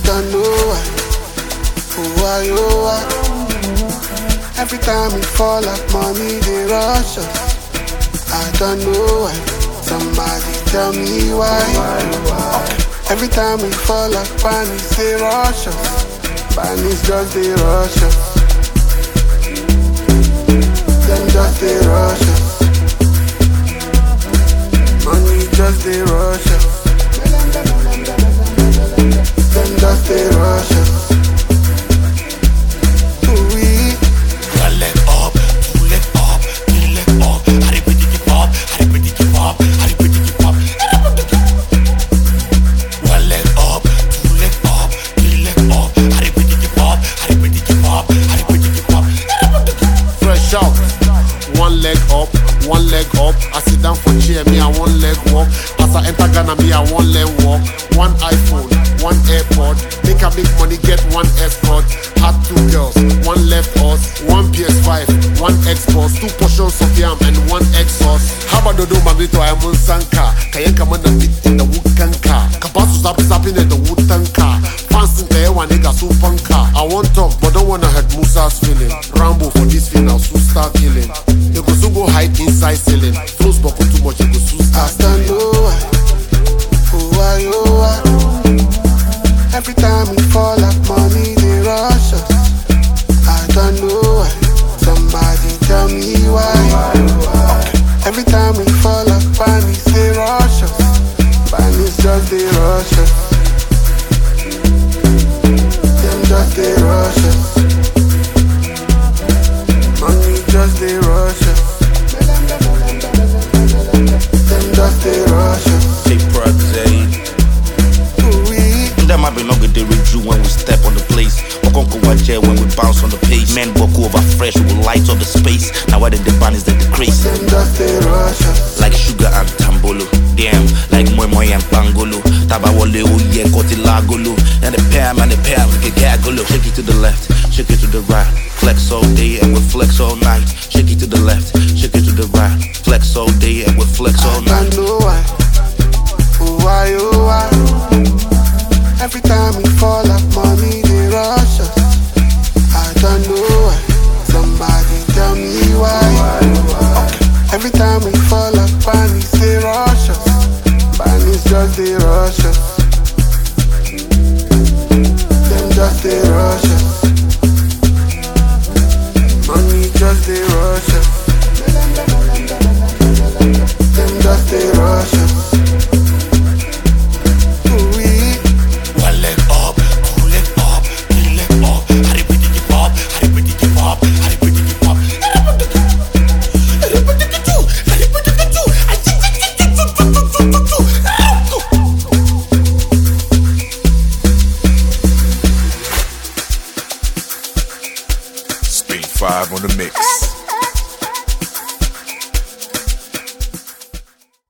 don't know why. Who are you? Every time we fall like money, they rush us. I don't know why. Somebody tell me why. Every time we fall like bunnies, they rush us. Bunnies just they rush us. Them just they rush us. Money just they rush us. Them just they rush us. One leg up, two leg up, three leg up. I repeat it up, I repeat it up, I repeat it up. One leg up, two leg up, three leg up. I repeat it up, I repeat it up, I repeat it up. Fresh out, one leg up, one leg up. I sit down for chair, me I one leg walk. As I enter Ghana, me I one leg walk. One iPhone, one AirPod. Make a big money, get one escort. Had two girls, one left us. One PS5, one Xbox. Two portions of yam and one exhaust. How about Dodo Magrito, I am on Sanka. Kayenka man a bit in the wood kanka. Kabasu zapping at the wood tanka. Fans in the one nigga so punka. I want talk, but don't wanna hurt Musa's feeling. Rambo for this film, I'll soon start killing. You go soon go hide inside ceiling. Flows buckle too much, you go soon I start don't killing. know why. Who are you? Every time we fall like money, they rush us. I don't know why. Somebody tell me why. Every time we fall like bunnies, they rush us. Bunnies just they rush us. Them just they rush us. Money just they rush us. Them just they rush us. Take pride, that might be longer they review when we step on the place. Or conquer watch when we bounce on the pace. Men walk over fresh, we will light up the space. Now why did the banners that the crazy? Them just they rush us. Like sugar and tambolo. Damn, like moi and pangolo. Tabawole, oh yeah, kotilagolo. And the pam, like a gagolo. Shake it to the left, shake it to the right. Flex all day and we flex all night. Shake it to the left, shake it to the right. Flex all day and we flex all I night. don't know why. Who are you? Every time we fall like money, they rush us. I don't know why. Somebody tell me why. Every time we fall like bunnies, they rush us. Bunnies just they rush us. Them just they rush us.